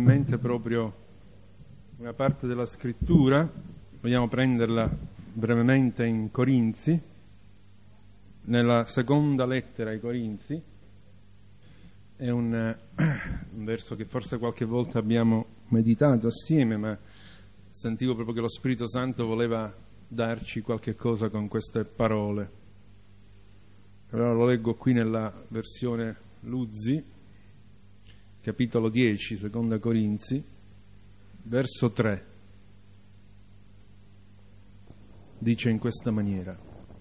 mente proprio una parte della scrittura, vogliamo prenderla brevemente in Corinzi, nella seconda lettera ai Corinzi. È un verso che forse qualche volta abbiamo meditato assieme, ma sentivo proprio che lo Spirito Santo voleva darci qualche cosa con queste parole. Allora lo leggo qui nella versione Luzzi, capitolo 10, seconda Corinzi, verso 3. Dice in questa maniera: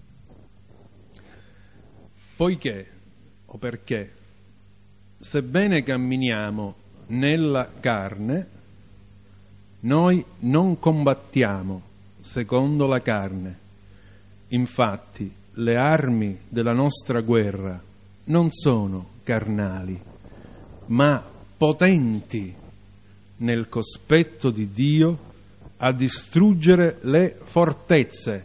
poiché o perché, sebbene camminiamo nella carne, noi non combattiamo secondo la carne. Infatti, le armi della nostra guerra non sono carnali, ma potenti nel cospetto di Dio a distruggere le fortezze,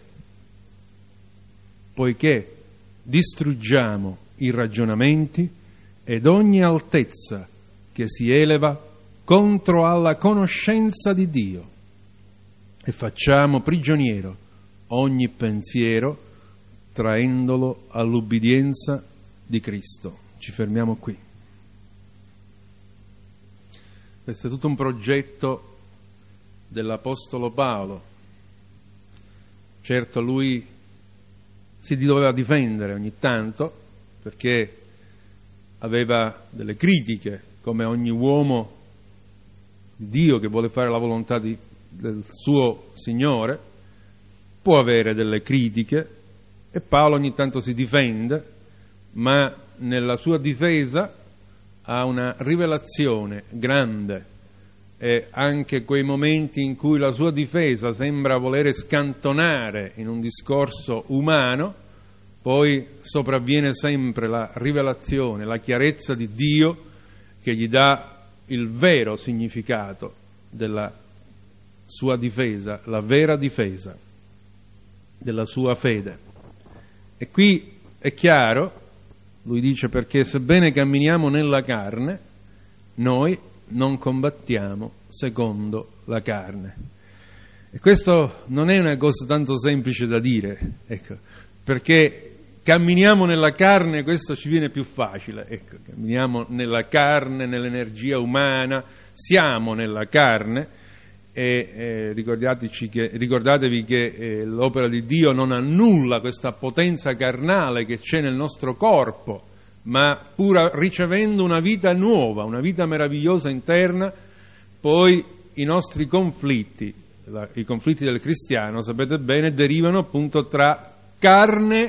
poiché distruggiamo i ragionamenti ed ogni altezza che si eleva contro alla conoscenza di Dio e facciamo prigioniero ogni pensiero traendolo all'ubbidienza di Cristo. Ci fermiamo qui. Questo è tutto un progetto dell'Apostolo Paolo. Certo, lui si doveva difendere ogni tanto, perché aveva delle critiche, come ogni uomo di Dio che vuole fare la volontà del suo Signore, può avere delle critiche, e Paolo ogni tanto si difende, ma nella sua difesa ha una rivelazione grande, e anche quei momenti in cui la sua difesa sembra volere scantonare in un discorso umano, poi sopravviene sempre la rivelazione, la chiarezza di Dio che gli dà il vero significato della sua difesa, la vera difesa della sua fede. E qui è chiaro, lui dice, perché sebbene camminiamo nella carne, noi non combattiamo secondo la carne. E questo non è una cosa tanto semplice da dire, ecco, perché camminiamo nella carne, questo ci viene più facile, ecco, camminiamo nella carne, nell'energia umana, siamo nella carne, e ricordatevi che l'opera di Dio non annulla questa potenza carnale che c'è nel nostro corpo, ma pur ricevendo una vita nuova, una vita meravigliosa interna, poi i nostri conflitti, i conflitti del cristiano, sapete bene, derivano appunto tra carne,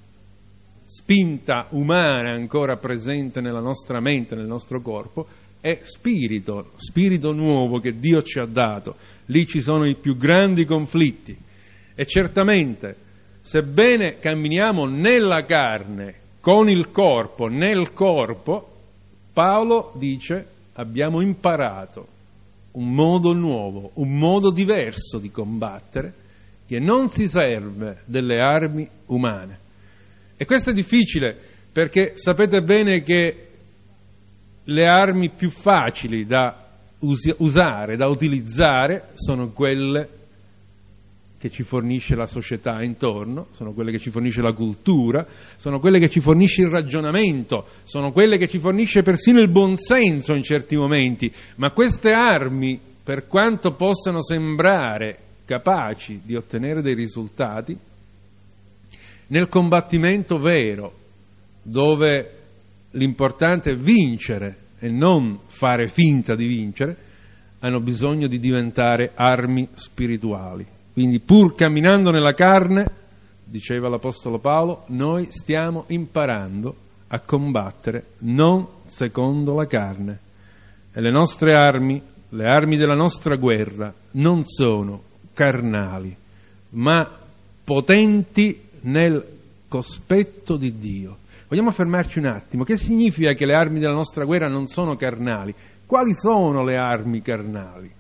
spinta umana ancora presente nella nostra mente, nel nostro corpo, e spirito nuovo che Dio ci ha dato. Lì ci sono i più grandi conflitti. E certamente, sebbene camminiamo nella carne, con il corpo, nel corpo, Paolo dice, abbiamo imparato un modo nuovo, un modo diverso di combattere, che non si serve delle armi umane. E questo è difficile, perché sapete bene che le armi più facili da usare, da utilizzare, sono quelle che ci fornisce la società intorno, sono quelle che ci fornisce la cultura, sono quelle che ci fornisce il ragionamento, sono quelle che ci fornisce persino il buonsenso in certi momenti. Ma queste armi, per quanto possano sembrare capaci di ottenere dei risultati, nel combattimento vero, dove l'importante è vincere e non fare finta di vincere, hanno bisogno di diventare armi spirituali. Quindi, pur camminando nella carne, diceva l'Apostolo Paolo, noi stiamo imparando a combattere non secondo la carne. E le nostre armi, le armi della nostra guerra, non sono carnali, ma potenti nel cospetto di Dio. Vogliamo fermarci un attimo. Che significa che le armi della nostra guerra non sono carnali? Quali sono le armi carnali?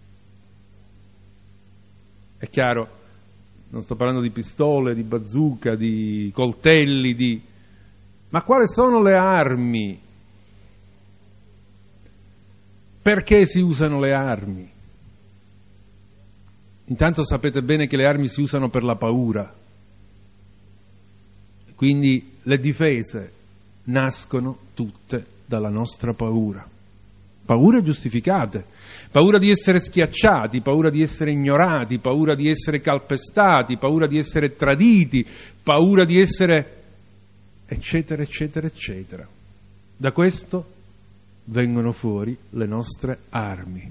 È chiaro, non sto parlando di pistole, di bazooka, di coltelli, ma quali sono le armi Perché si usano le armi? Intanto sapete bene che le armi si usano per la paura. Quindi le difese nascono tutte dalla nostra paura. Paure giustificate. Paura di essere schiacciati, paura di essere ignorati, paura di essere calpestati, paura di essere traditi, paura di essere eccetera, eccetera, eccetera. Da questo vengono fuori le nostre armi.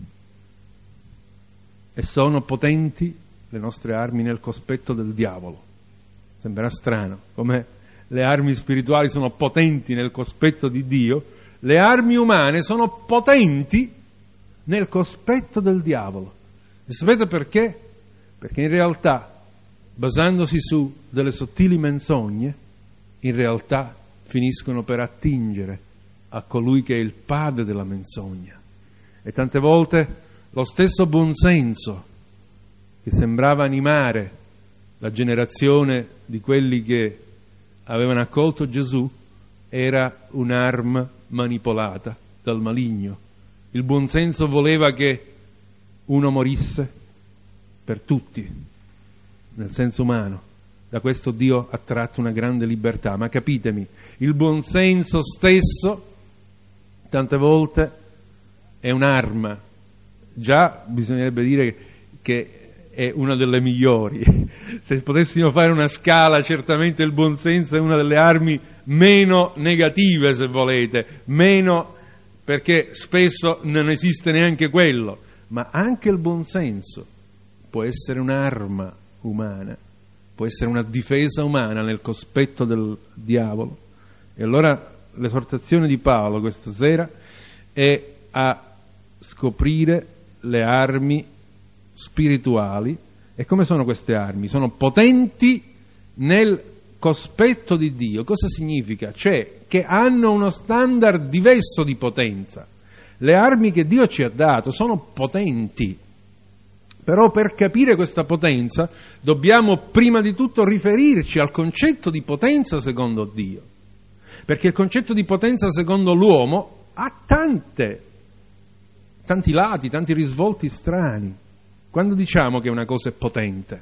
E sono potenti le nostre armi nel cospetto del diavolo. Sembrerà strano, come le armi spirituali sono potenti nel cospetto di Dio, le armi umane sono potenti nel cospetto del diavolo. E sapete perché? Perché in realtà, basandosi su delle sottili menzogne, in realtà finiscono per attingere a colui che è il padre della menzogna. E tante volte lo stesso buonsenso che sembrava animare la generazione di quelli che avevano accolto Gesù era un'arma manipolata dal maligno. Il buonsenso voleva che uno morisse per tutti, nel senso umano. Da questo Dio ha tratto una grande libertà. Ma capitemi, il buonsenso stesso tante volte è un'arma. Già bisognerebbe dire che è una delle migliori. Se potessimo fare una scala, certamente il buonsenso è una delle armi meno negative, se volete, meno, perché spesso non esiste neanche quello, ma anche il buonsenso può essere un'arma umana, può essere una difesa umana nel cospetto del diavolo. E allora l'esortazione di Paolo questa sera è a scoprire le armi spirituali. E come sono queste armi? Sono potenti nel cospetto di Dio. Cosa significa? Cioè che hanno uno standard diverso di potenza. Le armi che Dio ci ha dato sono potenti, però per capire questa potenza dobbiamo prima di tutto riferirci al concetto di potenza secondo Dio, perché il concetto di potenza secondo l'uomo ha tanti lati, tanti risvolti strani. Quando diciamo che una cosa è potente,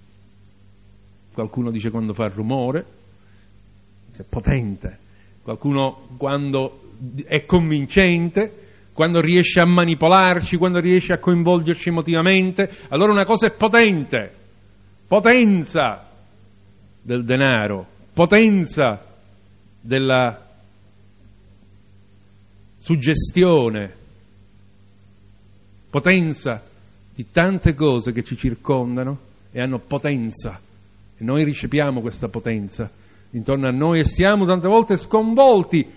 qualcuno dice quando fa rumore, è potente, qualcuno quando è convincente, quando riesce a manipolarci, quando riesce a coinvolgerci emotivamente, allora una cosa è potente. Potenza del denaro, potenza della suggestione, potenza di tante cose che ci circondano e hanno potenza. E noi riceviamo questa potenza intorno a noi e siamo tante volte sconvolti.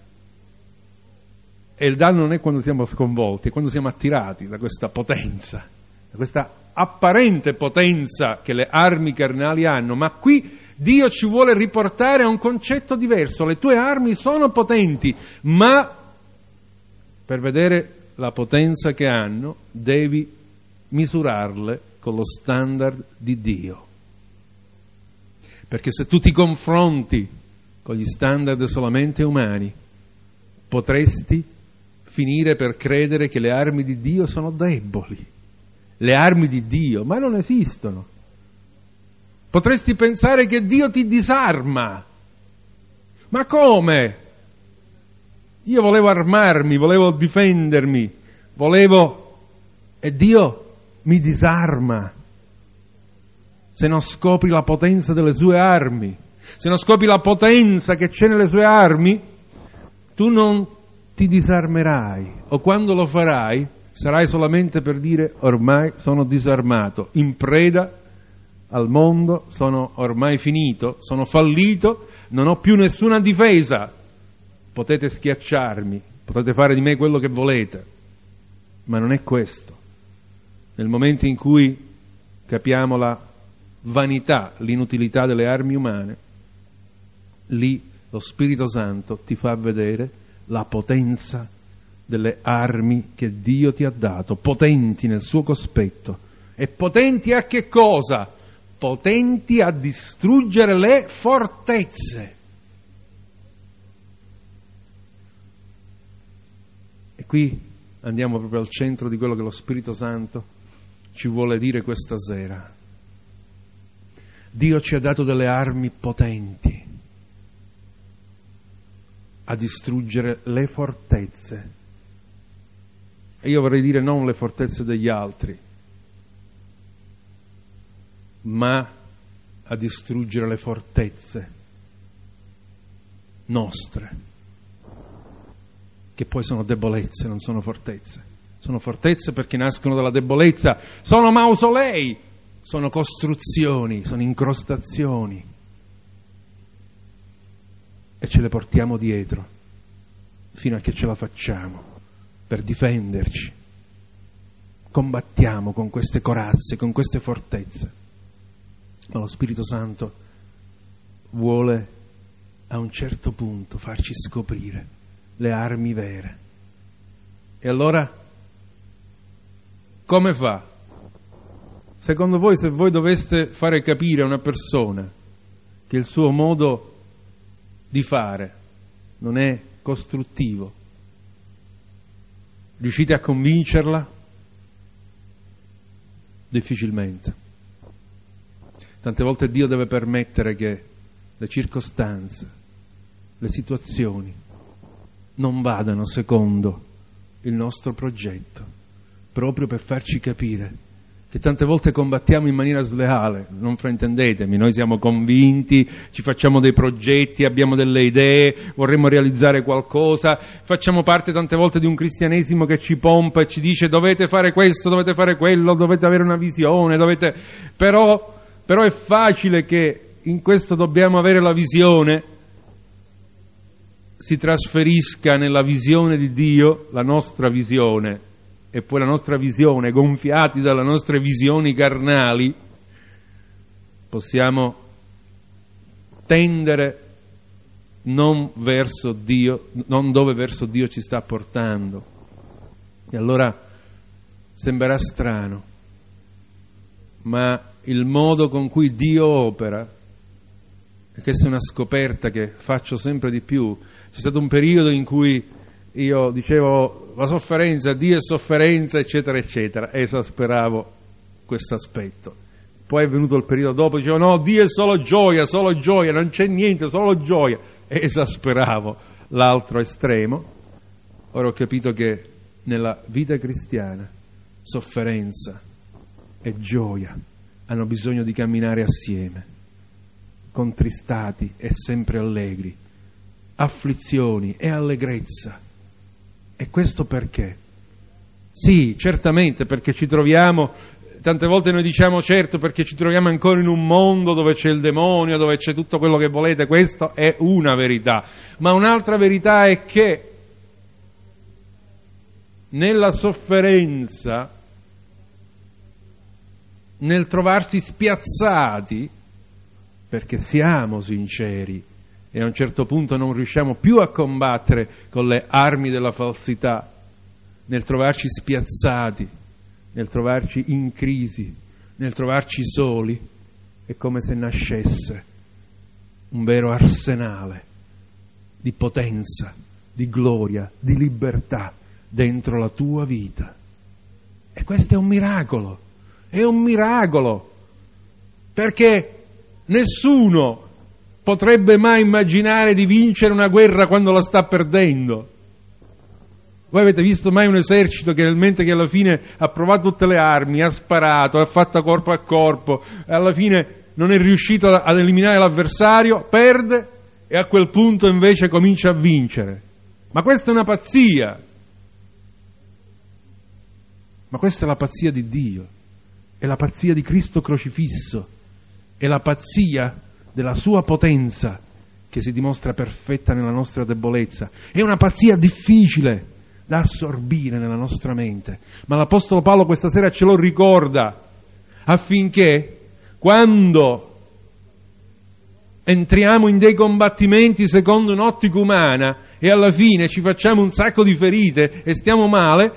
E il danno non è quando siamo sconvolti, è quando siamo attirati da questa potenza, da questa apparente potenza che le armi carnali hanno. Ma qui Dio ci vuole riportare a un concetto diverso. Le tue armi sono potenti, ma per vedere la potenza che hanno devi misurarle con lo standard di Dio. Perché se tu ti confronti con gli standard solamente umani, potresti finire per credere che le armi di Dio sono deboli. Le armi di Dio, ma non esistono. Potresti pensare che Dio ti disarma. Ma come? Io volevo armarmi, volevo difendermi, e Dio mi disarma. Se non scopri la potenza delle sue armi, se non scopri la potenza che c'è nelle sue armi, tu non ti disarmerai, o quando lo farai sarai solamente per dire ormai sono disarmato, in preda al mondo, sono ormai finito, sono fallito, non ho più nessuna difesa. Potete schiacciarmi, potete fare di me quello che volete, ma non è questo. Nel momento in cui capiamo la vanità, l'inutilità delle armi umane, lì lo Spirito Santo ti fa vedere la potenza delle armi che Dio ti ha dato, potenti nel suo cospetto. E potenti a che cosa? Potenti a distruggere le fortezze. E qui andiamo proprio al centro di quello che lo Spirito Santo ci vuole dire questa sera. Dio ci ha dato delle armi potenti a distruggere le fortezze. E io vorrei dire non le fortezze degli altri, ma a distruggere le fortezze nostre, che poi sono debolezze, non sono fortezze. Sono fortezze perché nascono dalla debolezza, sono mausolei, sono costruzioni, sono incrostazioni. E ce le portiamo dietro fino a che ce la facciamo per difenderci. Combattiamo con queste corazze, con queste fortezze. Ma lo Spirito Santo vuole a un certo punto farci scoprire le armi vere. E allora come fa? Secondo voi, se voi doveste fare capire a una persona che il suo modo di fare non è costruttivo, riuscite a convincerla? Difficilmente. Tante volte Dio deve permettere che le circostanze, le situazioni non vadano secondo il nostro progetto, proprio per farci capire che tante volte combattiamo in maniera sleale. Non fraintendetemi, noi siamo convinti, ci facciamo dei progetti, abbiamo delle idee, vorremmo realizzare qualcosa, facciamo parte tante volte di un cristianesimo che ci pompa e ci dice dovete fare questo, dovete fare quello, dovete avere una visione, Però è facile che in questo dobbiamo avere la visione, si trasferisca nella visione di Dio la nostra visione, e poi la nostra visione, gonfiati dalle nostre visioni carnali, possiamo tendere non verso Dio, non dove verso Dio ci sta portando. E allora sembrerà strano, ma il modo con cui Dio opera, e questa è una scoperta che faccio sempre di più. C'è stato un periodo in cui io dicevo la sofferenza, Dio è sofferenza, eccetera, eccetera, e esasperavo questo aspetto. Poi è venuto il periodo dopo, dicevo no, Dio è solo gioia, non c'è niente, solo gioia, e esasperavo l'altro estremo. Ora ho capito che nella vita cristiana sofferenza e gioia hanno bisogno di camminare assieme, contristati e sempre allegri, afflizioni e allegrezza. E questo perché? Sì, certamente perché ci troviamo, tante volte noi diciamo certo perché ci troviamo ancora in un mondo dove c'è il demonio, dove c'è tutto quello che volete, questo è una verità, ma un'altra verità è che nella sofferenza, nel trovarsi spiazzati, perché siamo sinceri, e a un certo punto non riusciamo più a combattere con le armi della falsità, nel trovarci spiazzati, nel trovarci in crisi, nel trovarci soli, è come se nascesse un vero arsenale di potenza, di gloria, di libertà dentro la tua vita. E questo è un miracolo, perché nessuno potrebbe mai immaginare di vincere una guerra quando la sta perdendo. Voi avete visto mai un esercito che mentre che alla fine ha provato tutte le armi, ha sparato, ha fatto corpo a corpo, e alla fine non è riuscito ad eliminare l'avversario, perde e a quel punto invece comincia a vincere? Ma questa è una pazzia. Ma questa è la pazzia di Dio, è la pazzia di Cristo crocifisso, è la pazzia della sua potenza che si dimostra perfetta nella nostra debolezza. È una pazzia difficile da assorbire nella nostra mente, ma l'Apostolo Paolo questa sera ce lo ricorda, affinché quando entriamo in dei combattimenti secondo un'ottica umana e alla fine ci facciamo un sacco di ferite e stiamo male,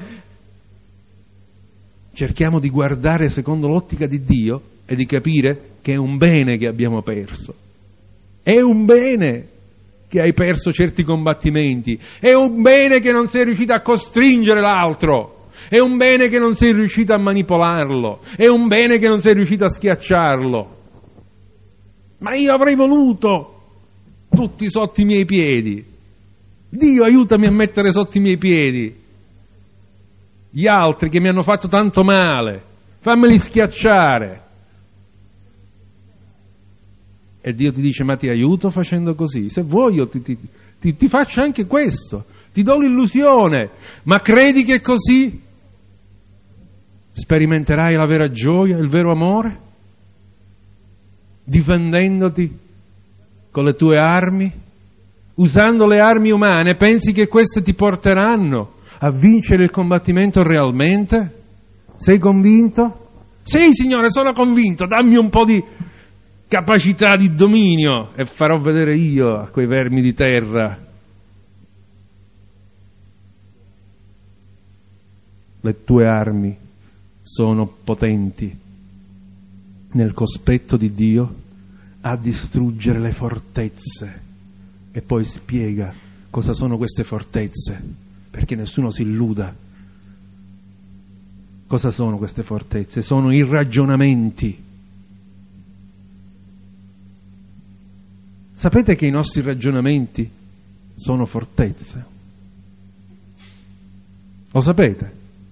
cerchiamo di guardare secondo l'ottica di Dio e di capire che è un bene che abbiamo perso. È un bene. che hai perso certi combattimenti, è un bene che non sei riuscito a costringere l'altro, è un bene che non sei riuscito a manipolarlo, è un bene che non sei riuscito a schiacciarlo. Ma io avrei voluto tutti sotto i miei piedi. Dio, aiutami a mettere sotto i miei piedi gli altri che mi hanno fatto tanto male, fammeli schiacciare. E Dio ti dice: ma ti aiuto facendo così? Se vuoi io ti faccio anche questo, ti do l'illusione, ma credi che così sperimenterai la vera gioia, il vero amore? Difendendoti con le tue armi, usando le armi umane, pensi che queste ti porteranno a vincere il combattimento realmente? Sei convinto? Sì, Signore, sono convinto, dammi un po' di capacità di dominio e farò vedere io a quei vermi di terra. Le tue armi sono potenti nel cospetto di Dio a distruggere le fortezze. E poi spiega cosa sono queste fortezze, perché nessuno si illuda. Cosa sono queste fortezze? Sono i ragionamenti. Sapete che i nostri ragionamenti sono fortezze? Lo sapete?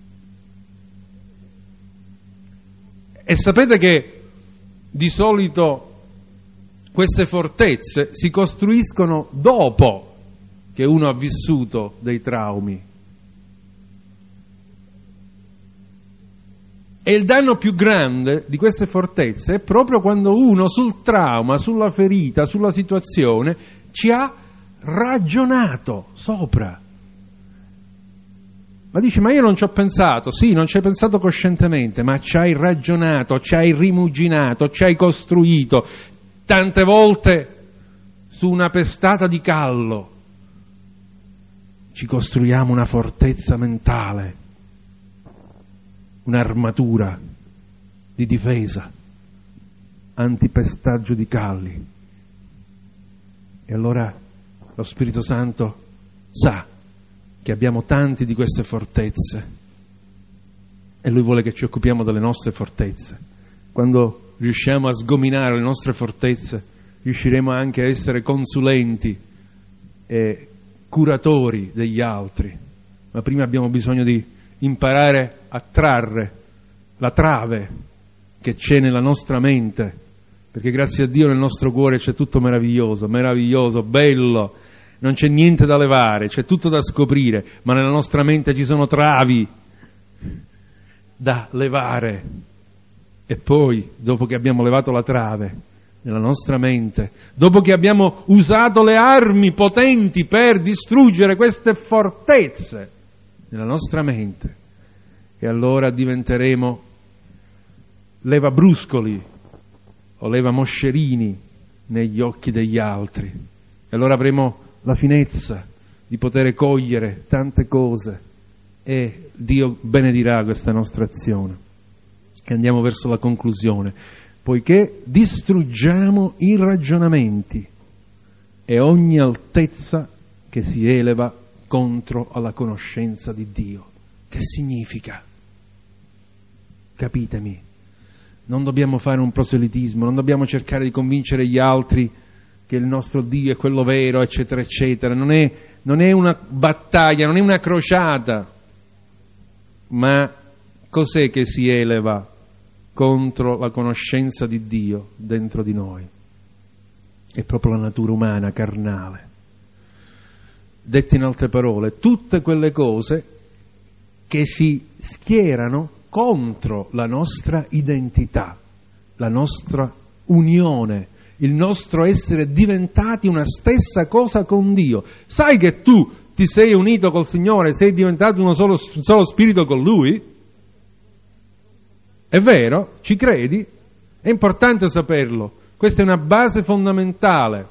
E sapete che di solito queste fortezze si costruiscono dopo che uno ha vissuto dei traumi. E il danno più grande di queste fortezze è proprio quando uno sul trauma, sulla ferita, sulla situazione ci ha ragionato sopra. Ma dici: ma io non ci ho pensato. Sì, non ci hai pensato coscientemente, ma ci hai ragionato, ci hai rimuginato, ci hai costruito. Tante volte su una pestata di callo ci costruiamo una fortezza mentale, un'armatura di difesa, antipestaggio di calli. E allora lo Spirito Santo sa che abbiamo tanti di queste fortezze e Lui vuole che ci occupiamo delle nostre fortezze. Quando riusciamo a sgominare le nostre fortezze, riusciremo anche a essere consulenti e curatori degli altri. Ma prima abbiamo bisogno di imparare a trarre la trave che c'è nella nostra mente, perché grazie a Dio nel nostro cuore c'è tutto meraviglioso, bello, non c'è niente da levare, c'è tutto da scoprire, ma nella nostra mente ci sono travi da levare. E poi, dopo che abbiamo levato la trave nella nostra mente, dopo che abbiamo usato le armi potenti per distruggere queste fortezze nella nostra mente, e allora diventeremo levabruscoli o levamoscerini negli occhi degli altri. E allora avremo la finezza di poter cogliere tante cose e Dio benedirà questa nostra azione. E andiamo verso la conclusione. Poiché distruggiamo i ragionamenti e ogni altezza che si eleva contro alla conoscenza di Dio. Che significa? Capitemi, non dobbiamo fare un proselitismo, non dobbiamo cercare di convincere gli altri che il nostro Dio è quello vero, eccetera, eccetera. Non è una battaglia, non è una crociata, ma cos'è che si eleva contro la conoscenza di Dio dentro di noi? È proprio la natura umana, carnale. Detto in altre parole, tutte quelle cose che si schierano contro la nostra identità, la nostra unione, il nostro essere diventati una stessa cosa con Dio. Sai che tu ti sei unito col Signore, sei diventato uno solo spirito con Lui? È vero? Ci credi? È importante saperlo. Questa è una base fondamentale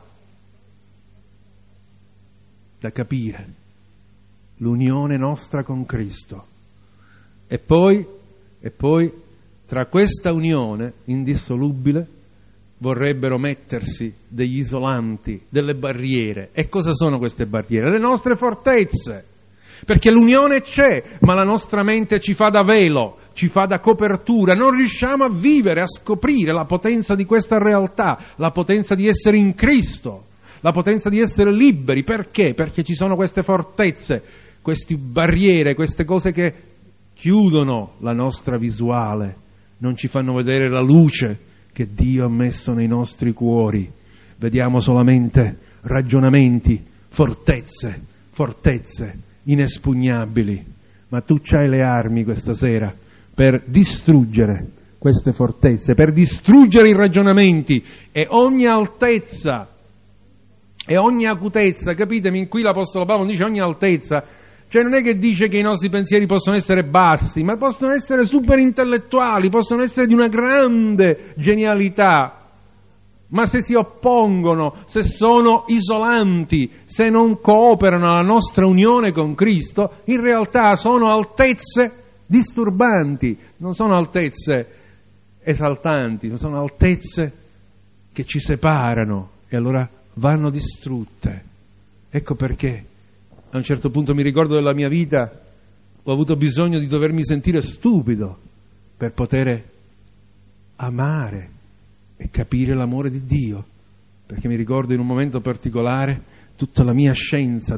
da capire. L'unione nostra con Cristo. E poi, tra questa unione indissolubile, vorrebbero mettersi degli isolanti, delle barriere. E cosa sono queste barriere? Le nostre fortezze. Perché l'unione c'è, ma la nostra mente ci fa da velo, ci fa da copertura. Non riusciamo a vivere, a scoprire la potenza di questa realtà, la potenza di essere in Cristo, la potenza di essere liberi. Perché? Perché ci sono queste fortezze, queste barriere, queste cose che chiudono la nostra visuale, non ci fanno vedere la luce che Dio ha messo nei nostri cuori. Vediamo solamente ragionamenti, fortezze inespugnabili. Ma tu c'hai le armi questa sera per distruggere queste fortezze, per distruggere i ragionamenti e ogni altezza e ogni acutezza. Capitemi, qui l'Apostolo Paolo dice ogni altezza, cioè non è che dice che i nostri pensieri possono essere bassi, ma possono essere super intellettuali, possono essere di una grande genialità. Ma se si oppongono, se sono isolanti, se non cooperano alla nostra unione con Cristo, in realtà sono altezze disturbanti, non sono altezze esaltanti, non sono altezze che ci separano e allora vanno distrutte. Ecco perché a un certo punto mi ricordo della mia vita, ho avuto bisogno di dovermi sentire stupido per poter amare e capire l'amore di Dio, perché mi ricordo in un momento particolare tutta la mia scienza,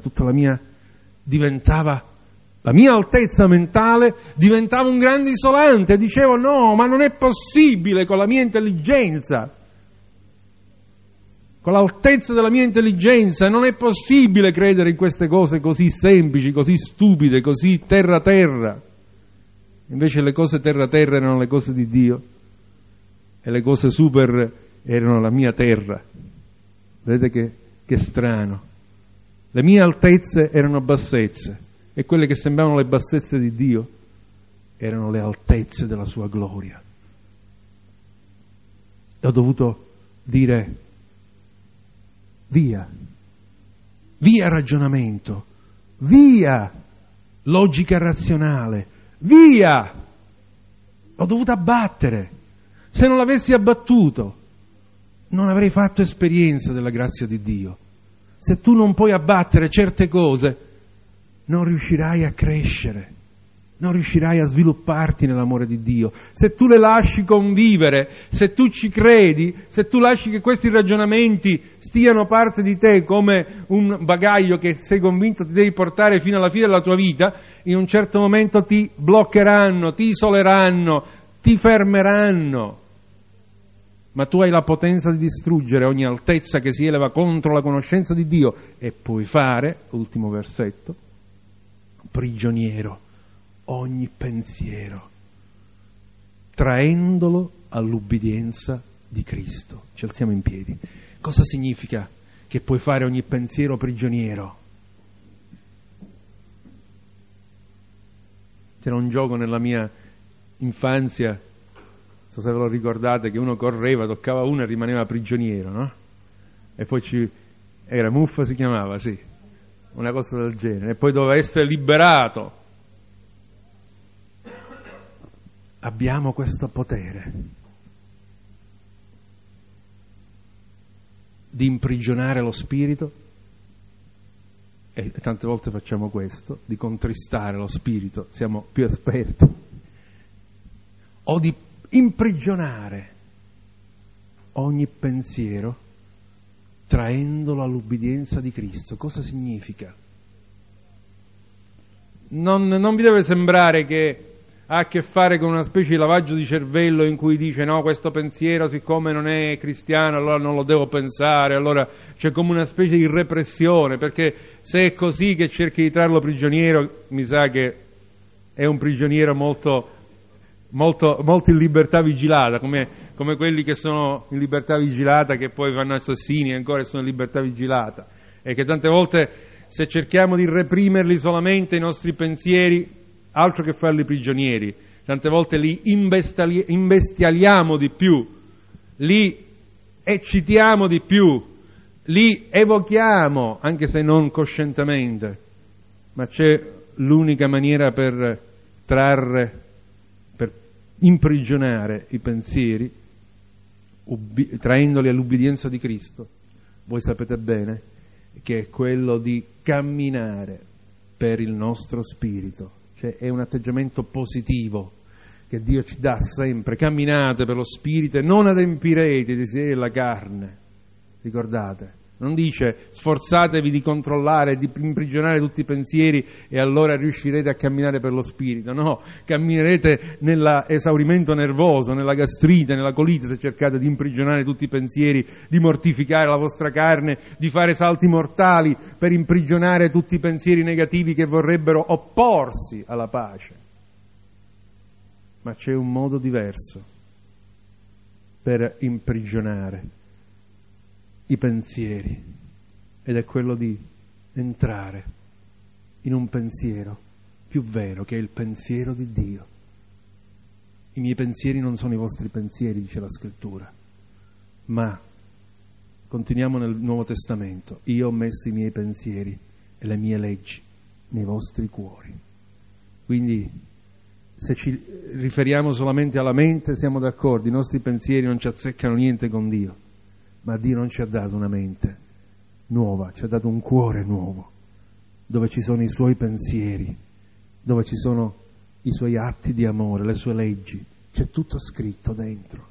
la mia altezza mentale diventava un grande isolante. Dicevo no, ma non è possibile con la mia intelligenza, con l'altezza della mia intelligenza, non è possibile credere in queste cose così semplici, così stupide, così terra. Invece le cose terra erano le cose di Dio. E le cose super erano la mia terra. Vedete che strano. Le mie altezze erano bassezze e quelle che sembravano le bassezze di Dio erano le altezze della sua gloria. E ho dovuto dire via ragionamento, via logica razionale, via! Ho dovuto abbattere. Se non l'avessi abbattuto, non avrei fatto esperienza della grazia di Dio. Se tu non puoi abbattere certe cose, non riuscirai a crescere, non riuscirai a svilupparti nell'amore di Dio. Se tu le lasci convivere, se tu ci credi, se tu lasci che questi ragionamenti stiano parte di te come un bagaglio che sei convinto ti devi portare fino alla fine della tua vita, in un certo momento ti bloccheranno, ti isoleranno, ti fermeranno. Ma tu hai la potenza di distruggere ogni altezza che si eleva contro la conoscenza di Dio e puoi fare, ultimo versetto, prigioniero ogni pensiero, traendolo all'ubbidienza di Cristo. Ci alziamo in piedi. Cosa significa che puoi fare ogni pensiero prigioniero? C'era un gioco nella mia infanzia, non so se ve lo ricordate, che uno correva, toccava uno e rimaneva prigioniero, no? E poi era Muffa, si chiamava, sì, una cosa del genere, e poi doveva essere liberato. Abbiamo questo potere di imprigionare lo spirito, e tante volte facciamo questo, di contristare lo spirito, siamo più esperti, o di imprigionare ogni pensiero traendolo all'ubbidienza di Cristo. Cosa significa? Non vi deve sembrare che ha a che fare con una specie di lavaggio di cervello in cui dice no, questo pensiero siccome non è cristiano allora non lo devo pensare, allora c'è come una specie di repressione, perché se è così che cerchi di trarlo prigioniero, mi sa che è un prigioniero molto in libertà vigilata, come quelli che sono in libertà vigilata che poi vanno assassini e ancora sono in libertà vigilata, e che tante volte se cerchiamo di reprimerli solamente i nostri pensieri, altro che farli prigionieri, tante volte li imbestialiamo di più, li eccitiamo di più, li evochiamo, anche se non coscientemente, ma c'è l'unica maniera per imprigionare i pensieri, traendoli all'ubbidienza di Cristo, voi sapete bene che è quello di camminare per il nostro spirito, cioè è un atteggiamento positivo che Dio ci dà sempre. Camminate per lo spirito e non adempirete i desideri della carne. Ricordate, non dice sforzatevi di controllare e di imprigionare tutti i pensieri e allora riuscirete a camminare per lo spirito. No, camminerete nell'esaurimento nervoso, nella gastrite, nella colite se cercate di imprigionare tutti i pensieri, di mortificare la vostra carne, di fare salti mortali per imprigionare tutti i pensieri negativi che vorrebbero opporsi alla pace. Ma c'è un modo diverso per imprigionare i pensieri, ed è quello di entrare in un pensiero più vero, che è il pensiero di Dio. I miei pensieri non sono i vostri pensieri, dice la Scrittura, ma continuiamo nel Nuovo Testamento: io ho messo i miei pensieri e le mie leggi nei vostri cuori. Quindi se ci riferiamo solamente alla mente siamo d'accordo, i nostri pensieri non ci azzeccano niente con Dio. Ma Dio non ci ha dato una mente nuova, ci ha dato un cuore nuovo, dove ci sono i Suoi pensieri, dove ci sono i Suoi atti di amore, le Sue leggi. C'è tutto scritto dentro.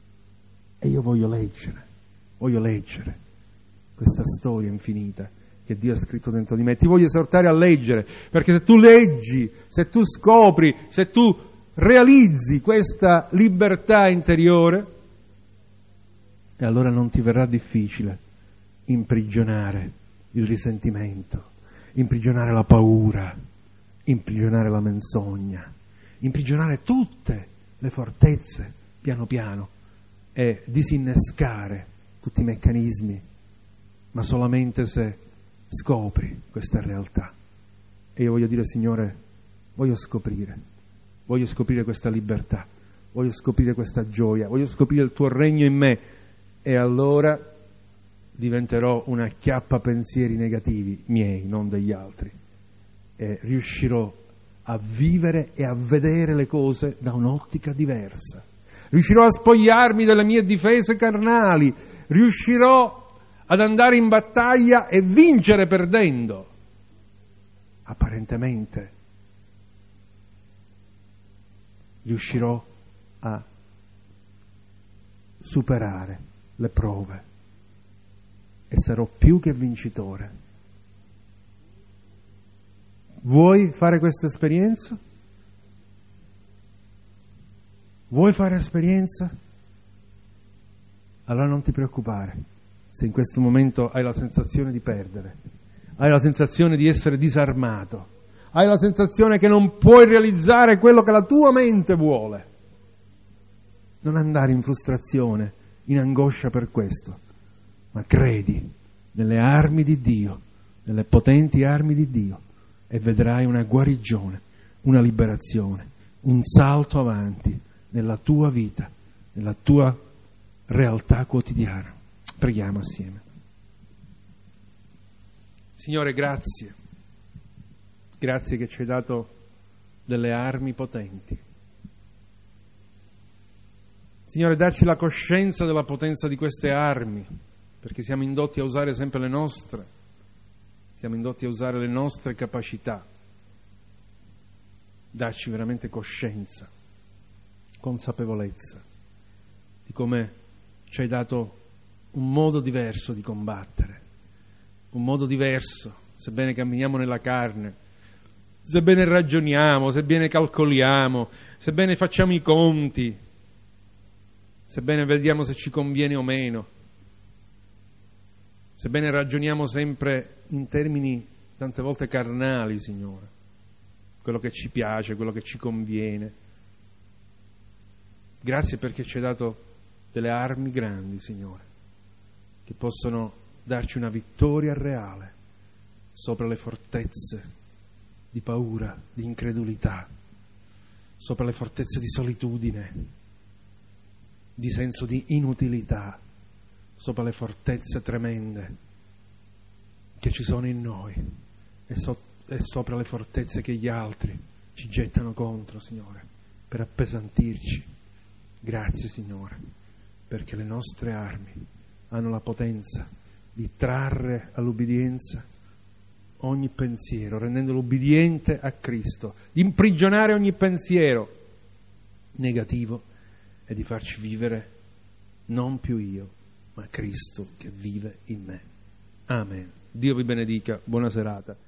E io voglio leggere questa storia infinita che Dio ha scritto dentro di me. Ti voglio esortare a leggere, perché se tu leggi, se tu scopri, se tu realizzi questa libertà interiore, e allora non ti verrà difficile imprigionare il risentimento, imprigionare la paura, imprigionare la menzogna, imprigionare tutte le fortezze piano piano e disinnescare tutti i meccanismi, ma solamente se scopri questa realtà. E io voglio dire: Signore, voglio scoprire questa libertà, voglio scoprire questa gioia, voglio scoprire il Tuo regno in me. E allora diventerò una acchiappa pensieri negativi miei, non degli altri, e riuscirò a vivere e a vedere le cose da un'ottica diversa. Riuscirò a spogliarmi delle mie difese carnali, riuscirò ad andare in battaglia e vincere perdendo. Apparentemente riuscirò a superare le prove e sarò più che vincitore. Vuoi fare questa esperienza? Vuoi fare esperienza? Allora non ti preoccupare se in questo momento hai la sensazione di perdere, hai la sensazione di essere disarmato, hai la sensazione che non puoi realizzare quello che la tua mente vuole. Non andare in frustrazione, in angoscia per questo, ma credi nelle armi di Dio, nelle potenti armi di Dio, e vedrai una guarigione, una liberazione, un salto avanti nella tua vita, nella tua realtà quotidiana. Preghiamo assieme. Signore, grazie che ci hai dato delle armi potenti. Signore, dacci la coscienza della potenza di queste armi, perché siamo indotti a usare sempre le nostre, siamo indotti a usare le nostre capacità. Dacci veramente coscienza, consapevolezza di come ci hai dato un modo diverso di combattere, un modo diverso, sebbene camminiamo nella carne, sebbene ragioniamo, sebbene calcoliamo, sebbene facciamo i conti, sebbene vediamo se ci conviene o meno, sebbene ragioniamo sempre in termini tante volte carnali, Signore, quello che ci piace, quello che ci conviene. Grazie perché ci hai dato delle armi grandi, Signore, che possono darci una vittoria reale sopra le fortezze di paura, di incredulità, sopra le fortezze di solitudine, di senso di inutilità, sopra le fortezze tremende che ci sono in noi e sopra le fortezze che gli altri ci gettano contro, Signore, per appesantirci. Grazie, Signore. perché le nostre armi hanno la potenza di trarre all'ubbidienza ogni pensiero, rendendolo ubbidiente a Cristo, di imprigionare ogni pensiero negativo e di farci vivere non più io, ma Cristo che vive in me. Amen. Dio vi benedica, buona serata.